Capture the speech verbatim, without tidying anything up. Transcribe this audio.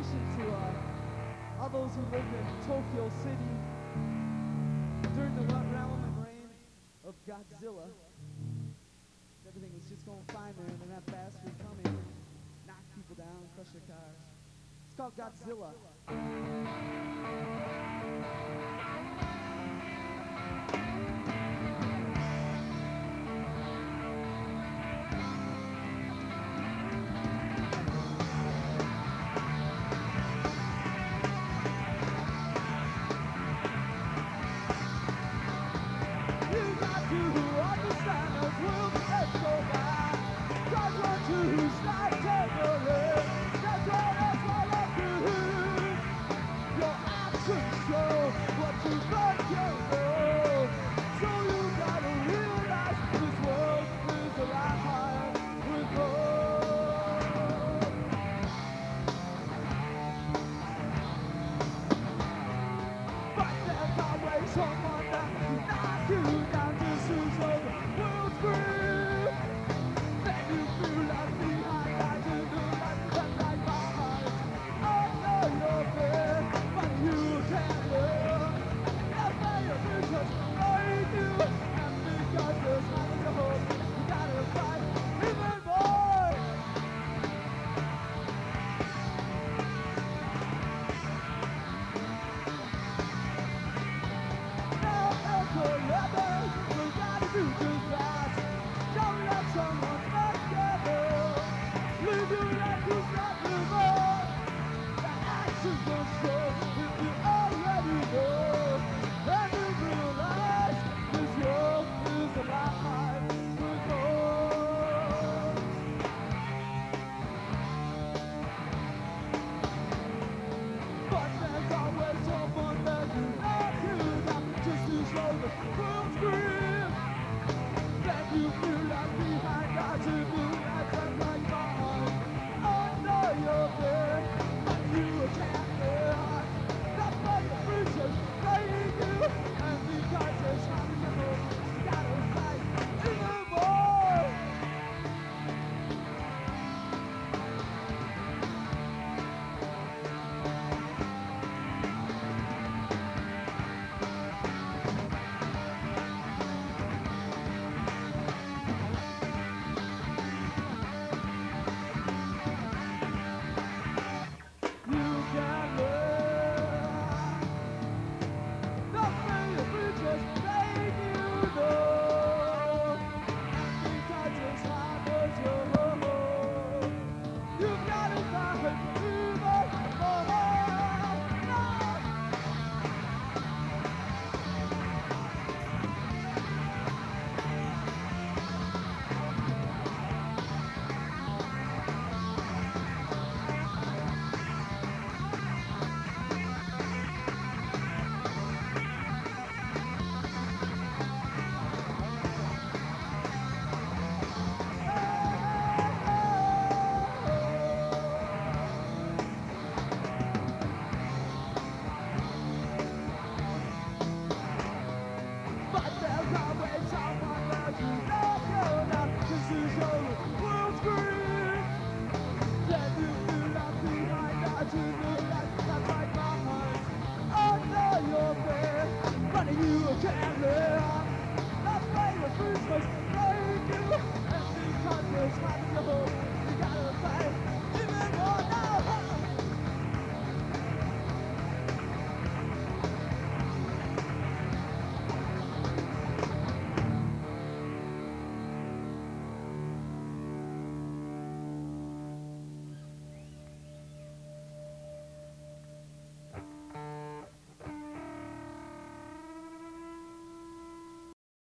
dedication to uh, all those who lived in Tokyo City during the realm and reign of Godzilla. Everything was just going fine there, and then that bastard come in, knock people down, crush their cars. It's called Godzilla. Control what you thought you know, so you